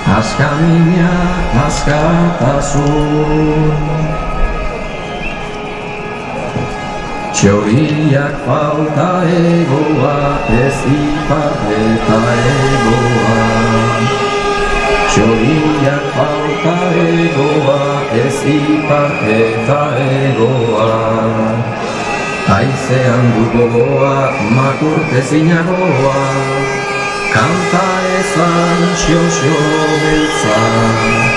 Askamina, askatasun. Txoriak falta egoa, ez ipar eta egoa. Txoriak falta egoa, ez ipar eta egoa. Haizean du gogoa, makurtezinagoa, kanta ezan xo-xo beltza.